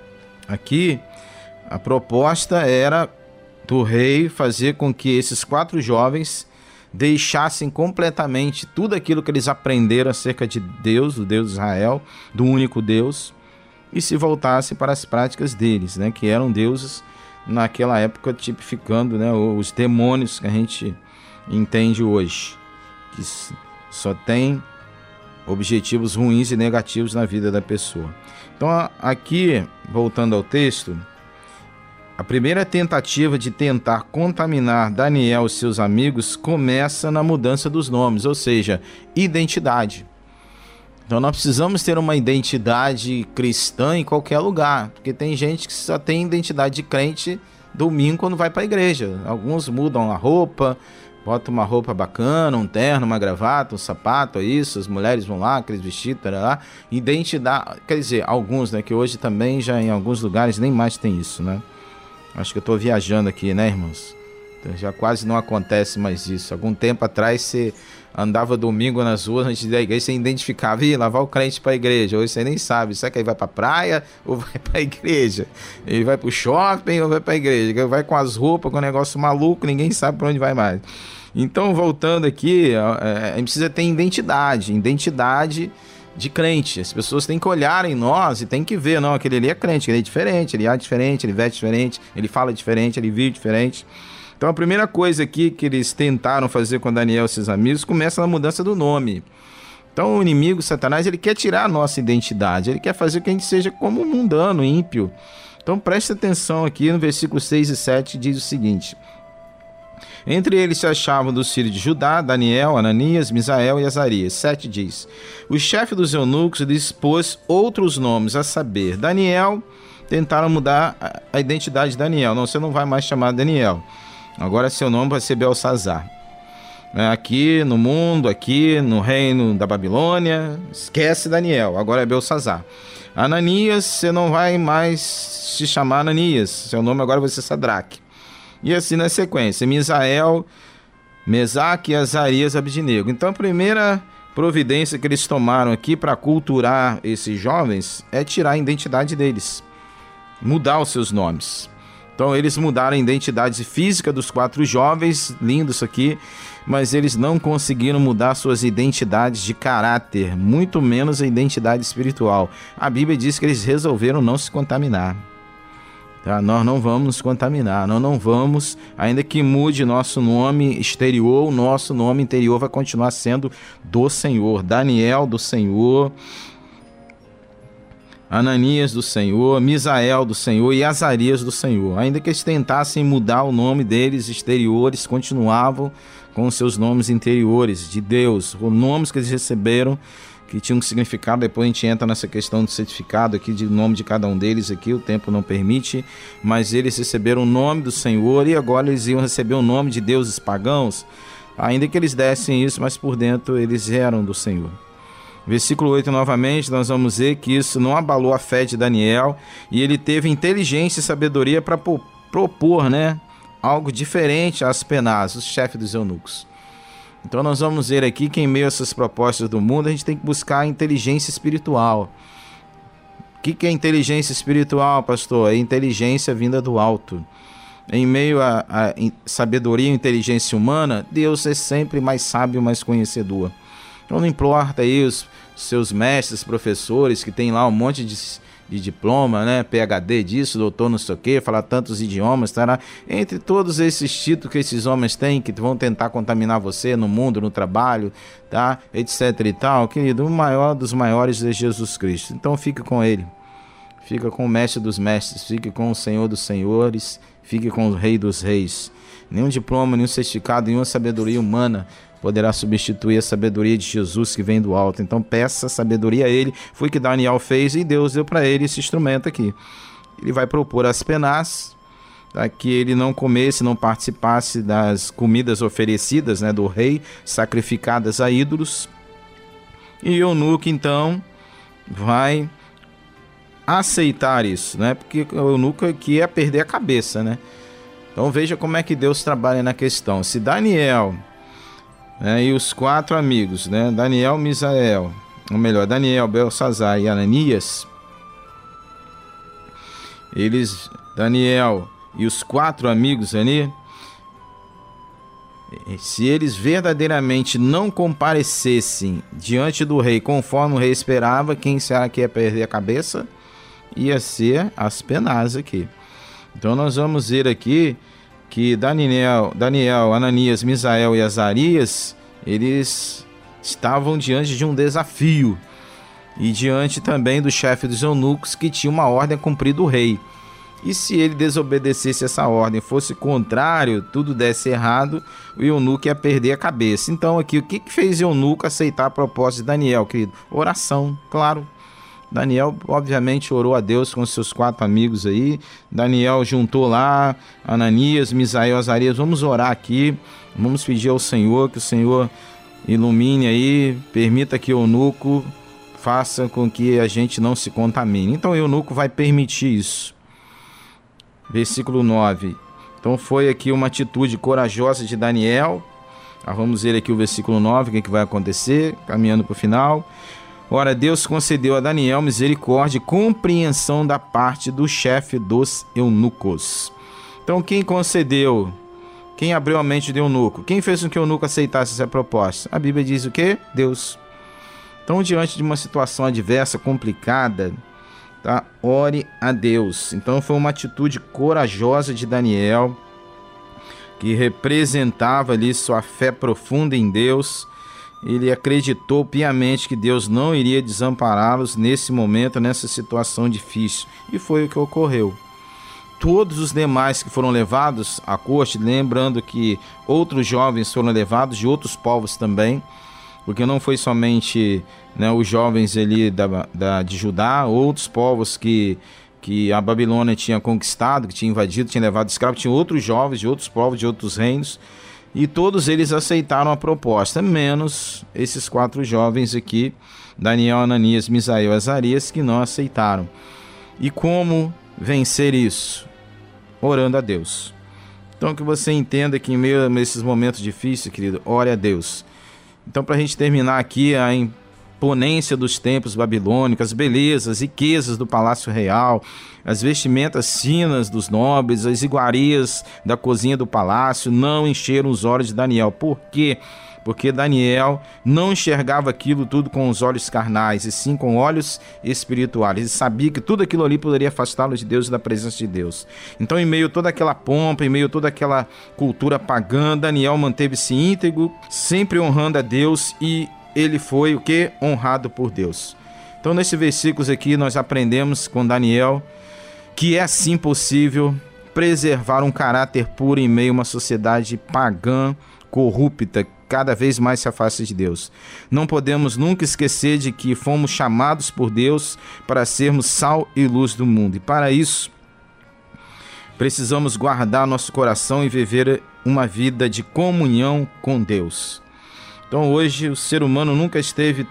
Aqui a proposta era do rei fazer com que esses 4 jovens deixassem completamente tudo aquilo que eles aprenderam acerca de Deus, do Deus de Israel, do único Deus, e se voltassem para as práticas deles, né, que eram deuses naquela época, tipificando, né, os demônios que a gente entende hoje, que só tem objetivos ruins e negativos na vida da pessoa. Então aqui, voltando ao texto, a primeira tentativa de tentar contaminar Daniel e seus amigos começa na mudança dos nomes, ou seja, identidade. Então nós precisamos ter uma identidade cristã em qualquer lugar, porque tem gente que só tem identidade de crente domingo quando vai para a igreja. Alguns mudam a roupa, bota uma roupa bacana, um terno, uma gravata, um sapato, é isso, as mulheres vão lá, aqueles vestidos, lá, identidade, quer dizer, alguns, né, que hoje também já em alguns lugares nem mais tem isso, né? Acho que eu tô viajando aqui, né, irmãos? Então, já quase não acontece mais isso. Algum tempo atrás você andava domingo nas ruas antes da igreja, você identificava, lá vai o crente para a igreja. Hoje você nem sabe, será que ele vai para a praia ou vai para a igreja? Ele vai para o shopping ou vai para a igreja? Ele vai com as roupas, com um negócio maluco, ninguém sabe para onde vai mais. Então, voltando aqui, a gente precisa ter identidade de crente. As pessoas têm que olhar em nós e têm que ver, não, aquele ali é crente, ele é diferente, ele é diferente, ele veste diferente, ele fala diferente, ele vive diferente. Então a primeira coisa aqui que eles tentaram fazer com Daniel e seus amigos começa na mudança do nome. Então o inimigo, Satanás, ele quer tirar a nossa identidade, ele quer fazer que a gente seja como um mundano, ímpio. Então preste atenção aqui no versículo 6 e 7, diz o seguinte: entre eles se achavam dos filhos de Judá, Daniel, Ananias, Misael e Azarias. 7 diz: o chefe dos eunucos lhes pôs outros nomes, a saber, Daniel. Tentaram mudar a identidade de Daniel. Não, você não vai mais chamar Daniel. Agora seu nome vai ser Belsazar. Aqui no mundo, aqui no reino da Babilônia, esquece Daniel, agora é Belsazar. Ananias, você não vai mais se chamar Ananias, seu nome agora vai ser Sadraque. E assim na sequência, Misael, Mesaque e Azarias, Abdinego. Então a primeira providência que eles tomaram aqui para culturar esses jovens é tirar a identidade deles, mudar os seus nomes. Então eles mudaram a identidade física dos 4 jovens, lindo isso aqui, mas eles não conseguiram mudar suas identidades de caráter, muito menos a identidade espiritual. A Bíblia diz que eles resolveram não se contaminar. Tá? Nós não vamos nos contaminar, nós não vamos, ainda que mude nosso nome exterior, o nosso nome interior vai continuar sendo do Senhor. Daniel do Senhor, Ananias do Senhor, Misael do Senhor e Azarias do Senhor. Ainda que eles tentassem mudar o nome deles exteriores, continuavam com seus nomes interiores de Deus, os nomes que eles receberam, que tinham um significado. Depois a gente entra nessa questão do certificado aqui, de nome de cada um deles aqui, o tempo não permite, mas eles receberam o nome do Senhor e agora eles iam receber o nome de deuses pagãos, ainda que eles dessem isso, mas por dentro eles eram do Senhor. Versículo 8 novamente, nós vamos ver que isso não abalou a fé de Daniel e ele teve inteligência e sabedoria para propor, né, algo diferente a Aspenaz, o chefe dos eunucos. Então nós vamos ver aqui que em meio a essas propostas do mundo a gente tem que buscar a inteligência espiritual. O que é inteligência espiritual, pastor? É inteligência vinda do alto. Em meio a sabedoria e inteligência humana, Deus é sempre mais sábio, mais conhecedor. Então não importa aí os seus mestres, professores que tem lá um monte de diploma, né, PhD disso, doutor não sei o que, falar tantos idiomas, tá? Entre todos esses títulos que esses homens têm, que vão tentar contaminar você no mundo, no trabalho, tá, etc e tal, querido, o maior dos maiores é Jesus Cristo. Então fique com ele, fica com o mestre dos mestres, fique com o Senhor dos senhores, fique com o Rei dos reis. Nenhum diploma, nenhum certificado, nenhuma sabedoria humana poderá substituir a sabedoria de Jesus que vem do alto. Então peça sabedoria a ele. Foi o que Daniel fez e Deus deu para ele esse instrumento aqui. Ele vai propor Aspenaz, tá, que ele não comesse, não participasse das comidas oferecidas, né, do rei, sacrificadas a ídolos. E o eunuco então vai aceitar isso, né, porque o eunuco aqui é perder a cabeça, né. Então veja como é que Deus trabalha na questão. Se Daniel, né, e os 4 amigos, né, Daniel, Misael, ou melhor, Daniel, Belsazar e Ananias, Daniel e os 4 amigos ali, se eles verdadeiramente não comparecessem diante do rei conforme o rei esperava, quem será que ia perder a cabeça? Ia ser Aspenaz aqui. Então nós vamos ver aqui que Daniel, Ananias, Misael e Azarias, eles estavam diante de um desafio e diante também do chefe dos eunucos, que tinha uma ordem a cumprir do rei. E se ele desobedecesse essa ordem, fosse contrário, tudo desse errado, o eunuco ia perder a cabeça. Então aqui, o que fez o eunuco aceitar a proposta de Daniel, querido? Oração, claro. Daniel, obviamente, orou a Deus com seus 4 amigos aí. Daniel juntou lá Ananias, Misael, Azarias. Vamos orar aqui, vamos pedir ao Senhor que o Senhor ilumine aí, permita que o eunuco faça com que a gente não se contamine. Então o eunuco vai permitir isso. Versículo 9. Então foi aqui uma atitude corajosa de Daniel. Vamos ver aqui o versículo 9, o que vai acontecer, caminhando para o final. Ora, Deus concedeu a Daniel misericórdia e compreensão da parte do chefe dos eunucos. Então, quem concedeu? Quem abriu a mente do eunuco? Quem fez com que o eunuco aceitasse essa proposta? A Bíblia diz o quê? Deus. Então, diante de uma situação adversa, complicada, tá? Ore a Deus. Então, foi uma atitude corajosa de Daniel, que representava ali sua fé profunda em Deus. Ele acreditou piamente que Deus não iria desampará-los nesse momento, nessa situação difícil. E foi o que ocorreu. Todos os demais que foram levados à corte, lembrando que outros jovens foram levados de outros povos também, porque não foi somente, né, os jovens ali de Judá, outros povos que a Babilônia tinha conquistado, que tinha invadido, tinha levado escravos, tinha outros jovens de outros povos, de outros reinos, e todos eles aceitaram a proposta, menos esses 4 jovens aqui, Daniel, Ananias, Misael e Azarias, que não aceitaram. E como vencer isso? Orando a Deus. Então que você entenda que em meio a esses momentos difíceis, querido, ore a Deus. Então, para a gente terminar aqui, a imponência dos templos babilônicos, as belezas, riquezas do palácio real, as vestimentas finas dos nobres, as iguarias da cozinha do palácio não encheram os olhos de Daniel. Por quê? Porque Daniel não enxergava aquilo tudo com os olhos carnais, e sim com olhos espirituais. Ele sabia que tudo aquilo ali poderia afastá-lo de Deus e da presença de Deus. Então, em meio a toda aquela pompa, em meio a toda aquela cultura pagã, Daniel manteve-se íntegro, sempre honrando a Deus, e ele foi o que? Honrado por Deus. Então, nesses versículos aqui, nós aprendemos com Daniel que é sim possível preservar um caráter puro em meio a uma sociedade pagã, corrupta, cada vez mais se afasta de Deus. Não podemos nunca esquecer de que fomos chamados por Deus para sermos sal e luz do mundo. E para isso, precisamos guardar nosso coração e viver uma vida de comunhão com Deus. Então hoje o ser humano nunca esteve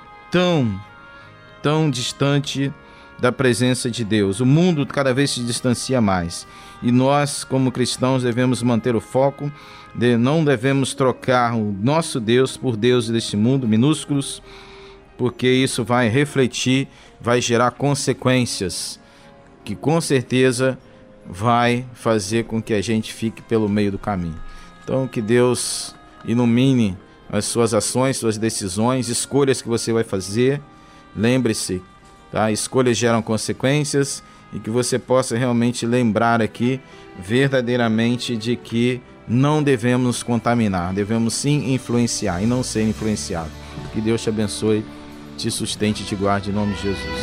tão distante da presença de Deus. O mundo cada vez se distancia mais. E nós, como cristãos, devemos manter o foco, não devemos trocar o nosso Deus por deuses deste mundo, minúsculos, porque isso vai refletir, vai gerar consequências, que com certeza vai fazer com que a gente fique pelo meio do caminho. Então que Deus ilumine as suas ações, suas decisões, escolhas que você vai fazer. Lembre-se, tá? Escolhas geram consequências, e que você possa realmente lembrar aqui verdadeiramente de que não devemos nos contaminar, devemos sim influenciar e não ser influenciado. Que Deus te abençoe, te sustente e te guarde em nome de Jesus.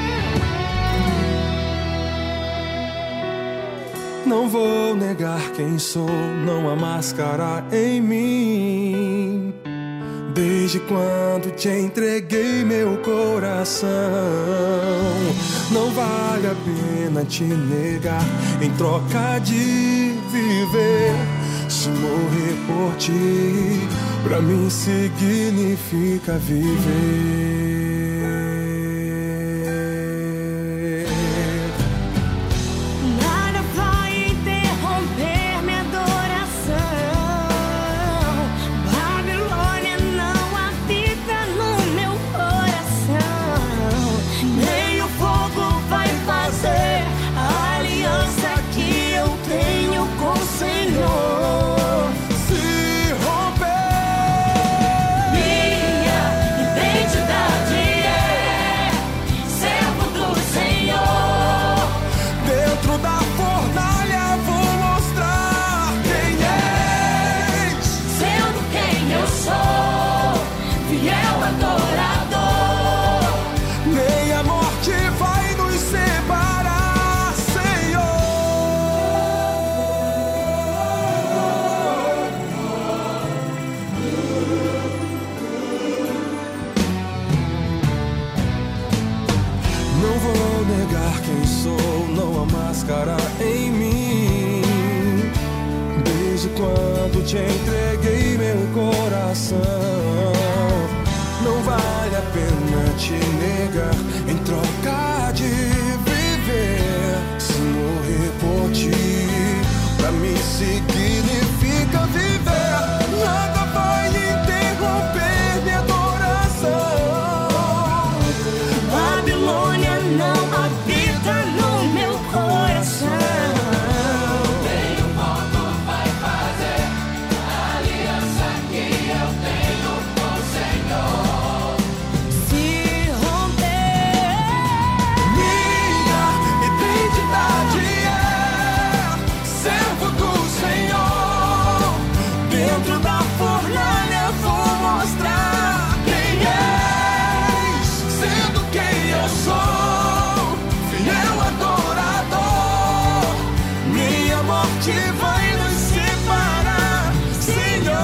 Não vou negar quem sou, não há máscara em mim. Desde quando te entreguei meu coração, não vale a pena te negar. Em troca de viver, se morrer por ti, pra mim significa viver. Minha identidade te entreguei meu coração. Não vale a pena te negar em troca de viver. Se morrer por ti, pra mim significa viver. Nada vai interromper minha adoração. Babilônia não habita no meu coração. Nenhum voto vai fazer a aliança que eu tenho com o Senhor se romper. Minha identidade é servo do Senhor. Dentro da fornalha vou mostrar quem és, sendo quem eu sou, fiel adorador. Minha morte vai nos separar, Senhor.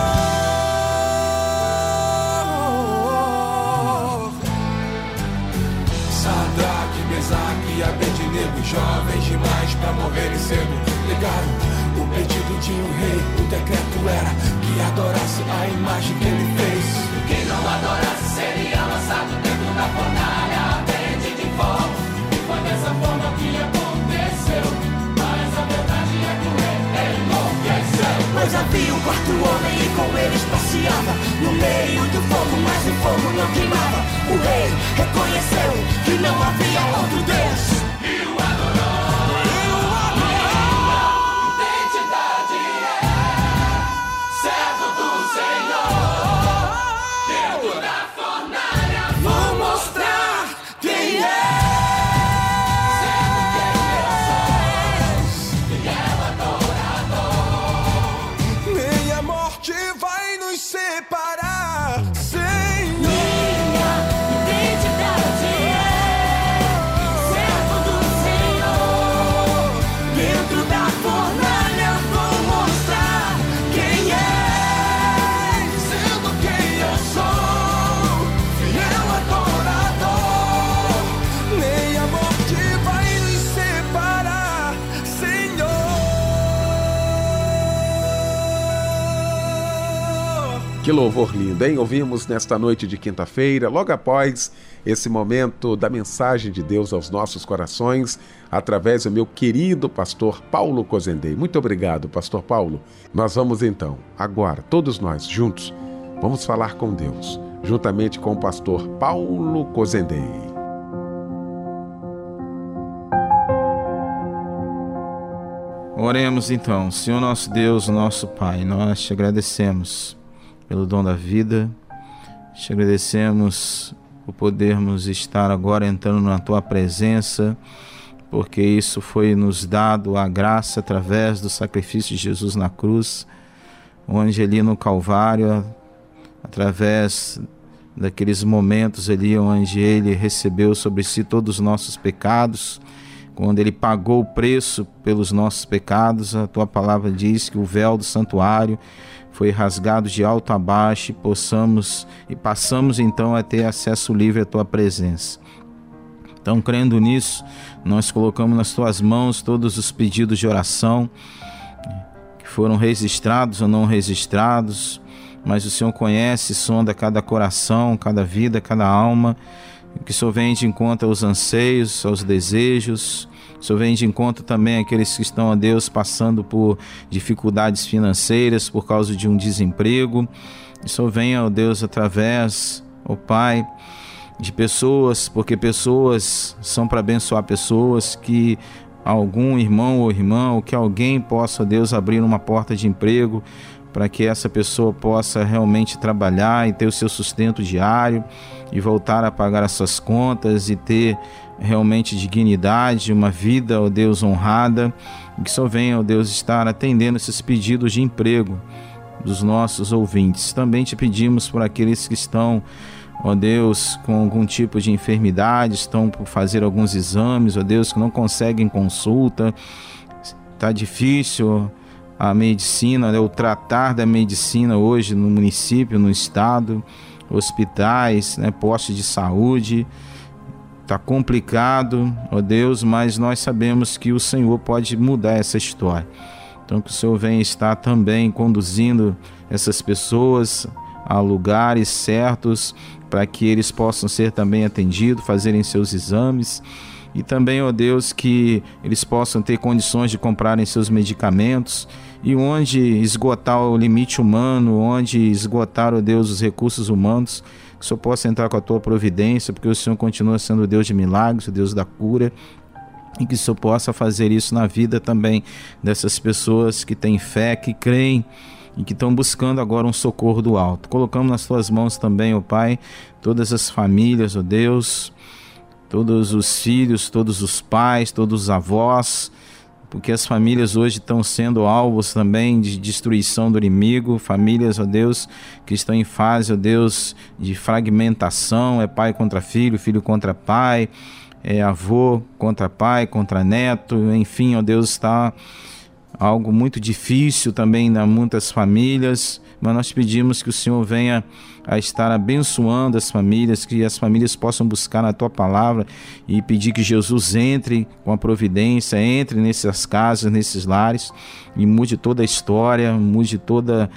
Sadraque, Mesaque e Abednego, jovens demais pra morrerem cedo, ligaram o pedido de um rei. O decreto era que adorasse a imagem que ele fez. Quem não adorasse seria lançado dentro da fornalha ardente de fogo. E foi dessa forma que aconteceu. Mas a verdade é que o rei enlouqueceu. Pois havia um quarto homem e com eles passeava no meio do fogo, mas o fogo não queimava. O rei reconheceu que não havia outro Deus e o adorou. Identidade é servo do Senhor. Dentro da fornalha Vou mostrar quem é. sendo quem eu sou, fiel adorador. Minha morte vai nos separar, Senhor. Identidade é servo do Senhor. Dentro da fornalha vou mostrar quem é, sendo quem eu sou, fiel adorador. Nem a morte vai nos separar, Senhor. Que louvor lindo, hein? Ouvimos nesta noite de quinta-feira, logo após esse momento da mensagem de Deus aos nossos corações, através do meu querido pastor Paulo Cozendei. Muito obrigado, pastor Paulo. Nós vamos então, agora, todos nós juntos, vamos falar com Deus, juntamente com o pastor Paulo Cozendei. Oremos então. Senhor nosso Deus, nosso Pai, nós te agradecemos pelo dom da vida, te agradecemos por podermos estar agora entrando na Tua presença, porque isso foi nos dado a graça através do sacrifício de Jesus na cruz, onde ali no Calvário, através daqueles momentos ali onde Ele recebeu sobre si todos os nossos pecados, quando Ele pagou o preço pelos nossos pecados, a Tua palavra diz que o véu do santuário foi rasgado de alto a baixo e passamos então a ter acesso livre à Tua presença. Então, crendo nisso, nós colocamos nas Tuas mãos todos os pedidos de oração que foram registrados ou não registrados, mas o Senhor conhece, sonda cada coração, cada vida, cada alma, que o Senhor vem de encontro aos anseios, aos desejos. O Senhor vem de encontro também àqueles que estão, ó Deus, passando por dificuldades financeiras por causa de um desemprego. O Senhor vem, ó Deus, através, ó Pai, de pessoas, porque pessoas são para abençoar pessoas, que algum irmão ou irmã, ou que alguém possa, ó Deus, abrir uma porta de emprego para que essa pessoa possa realmente trabalhar e ter o seu sustento diário e voltar a pagar as suas contas e ter realmente dignidade, uma vida, ó Deus, honrada. Que só venha, ó Deus, estar atendendo esses pedidos de emprego dos nossos ouvintes. Também te pedimos por aqueles que estão, ó Deus, com algum tipo de enfermidade, estão por fazer alguns exames, ó Deus, que não conseguem consulta, está difícil a medicina, né, o tratar da medicina hoje no município, no estado, hospitais, né, postos de saúde, está complicado, ó Deus, mas nós sabemos que o Senhor pode mudar essa história. Então que o Senhor venha estar também conduzindo essas pessoas a lugares certos para que eles possam ser também atendidos, fazerem seus exames. E também, ó Deus, que eles possam ter condições de comprarem seus medicamentos, e onde esgotar o limite humano, onde esgotar, ó Deus, os recursos humanos, que o Senhor possa entrar com a tua providência, porque o Senhor continua sendo o Deus de milagres, o Deus da cura, e que o Senhor possa fazer isso na vida também dessas pessoas que têm fé, que creem e que estão buscando agora um socorro do alto. Colocamos nas tuas mãos também, ó Pai, todas as famílias, ó Deus, todos os filhos, todos os pais, todos os avós, porque as famílias hoje estão sendo alvos também de destruição do inimigo, famílias, ó Deus, que estão em fase, ó Deus, de fragmentação, é pai contra filho, filho contra pai, é avô contra pai, contra neto, enfim, ó Deus, está algo muito difícil também em muitas famílias, mas nós pedimos que o Senhor venha a estar abençoando as famílias, que as famílias possam buscar na Tua Palavra e pedir que Jesus entre com a providência, entre nessas casas, nesses lares e mude toda a história, mude toda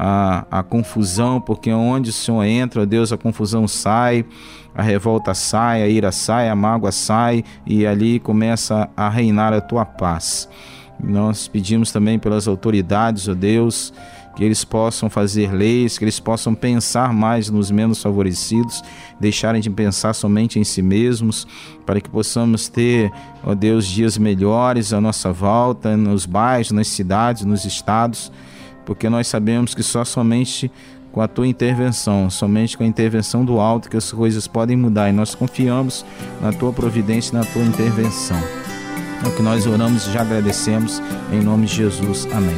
a confusão, porque onde o Senhor entra, ó Deus, a confusão sai, a revolta sai, a ira sai, a mágoa sai e ali começa a reinar a Tua paz. Nós pedimos também pelas autoridades, ó Deus, que eles possam fazer leis, que eles possam pensar mais nos menos favorecidos, deixarem de pensar somente em si mesmos, para que possamos ter, ó Deus, dias melhores à nossa volta, nos bairros, nas cidades, nos estados, porque nós sabemos que somente com a Tua intervenção, somente com a intervenção do alto que as coisas podem mudar, e nós confiamos na Tua providência e na Tua intervenção. É o que nós oramos e já agradecemos, em nome de Jesus. Amém.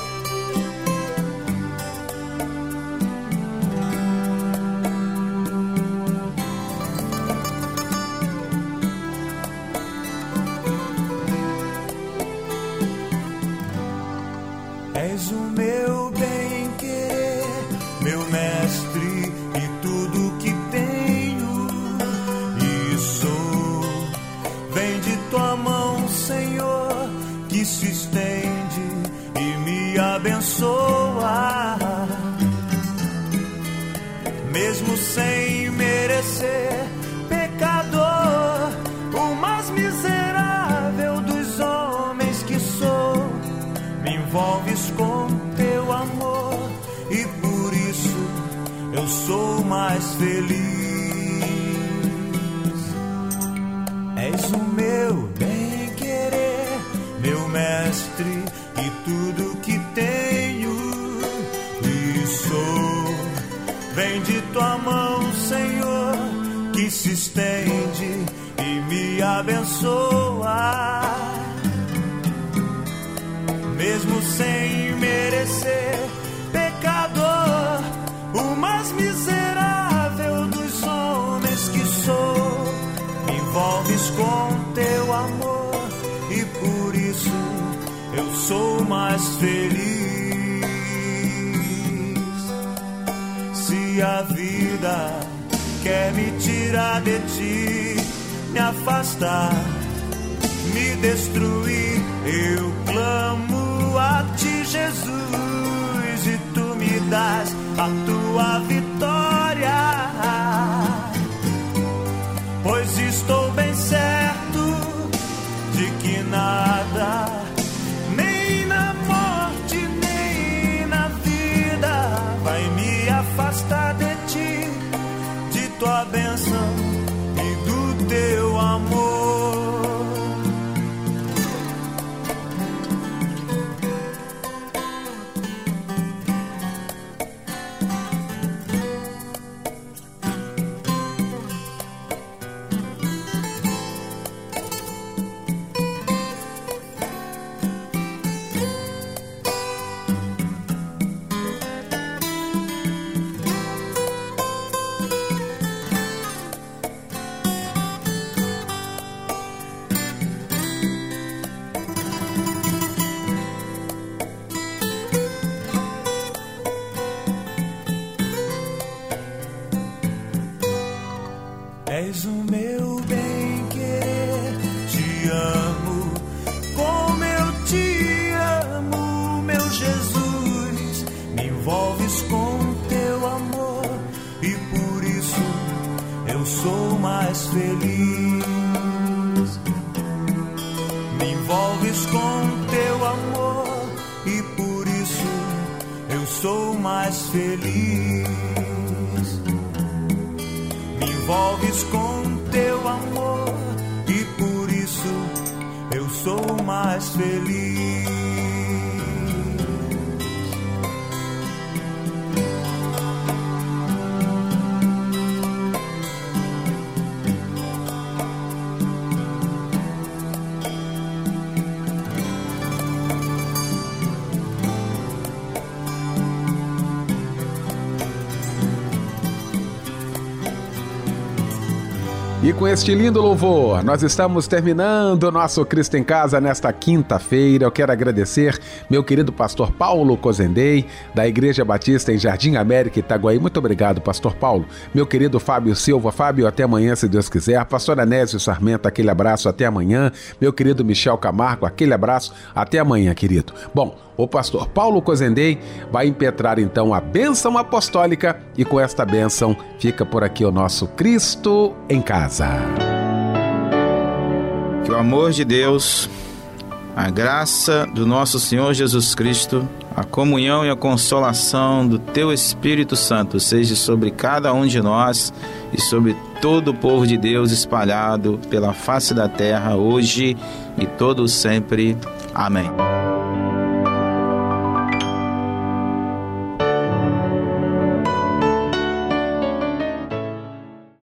És o meu bem-querer, meu mestre, e tudo que tenho e sou, vem de Tua mão, Senhor, que se estende e me abençoa, mesmo sem merecer, pecador, o mais miserável dos homens que sou, me envolves com Teu amor e por isso eu sou mais feliz. És o meu bem-querer, meu mestre, e tudo que tenho e sou, vem de Tua mão, Senhor, que se estende e me abençoa, mesmo sem merecer, pecador, o mais miserável dos homens que sou, me envolves com Teu amor e por isso eu sou mais feliz. Se a vida quer me tirar de Ti, me afastar, me destruir, eu clamo a Ti, Jesus, e Tu me das a Tua vitória, pois estou bem certo de que nada, nem na morte, nem na vida, vai me afastar de Ti, de Tua bênção e do Teu amor. És o meu bem-querer, Te amo como eu Te amo, envolves com teu amor e por isso eu sou mais feliz. Me envolves com teu amor e por isso eu sou mais feliz. Me envolves com teu amor e por isso eu sou mais feliz. E com este lindo louvor, nós estamos terminando o nosso Cristo em Casa nesta quinta-feira. Eu quero agradecer meu querido pastor Paulo Cozendei, da Igreja Batista em Jardim América, Itaguaí. Muito obrigado, pastor Paulo. Meu querido Fábio Silva. Fábio, até amanhã, se Deus quiser. Pastor Anésio Sarmento, aquele abraço, até amanhã. Meu querido Michel Camargo, aquele abraço, até amanhã, querido. Bom, o pastor Paulo Cozendei vai impetrar então a bênção apostólica e com esta bênção fica por aqui o nosso Cristo em Casa. Que o amor de Deus, a graça do nosso Senhor Jesus Cristo, a comunhão e a consolação do Teu Espírito Santo seja sobre cada um de nós e sobre todo o povo de Deus espalhado pela face da terra, hoje e todo sempre. Amém.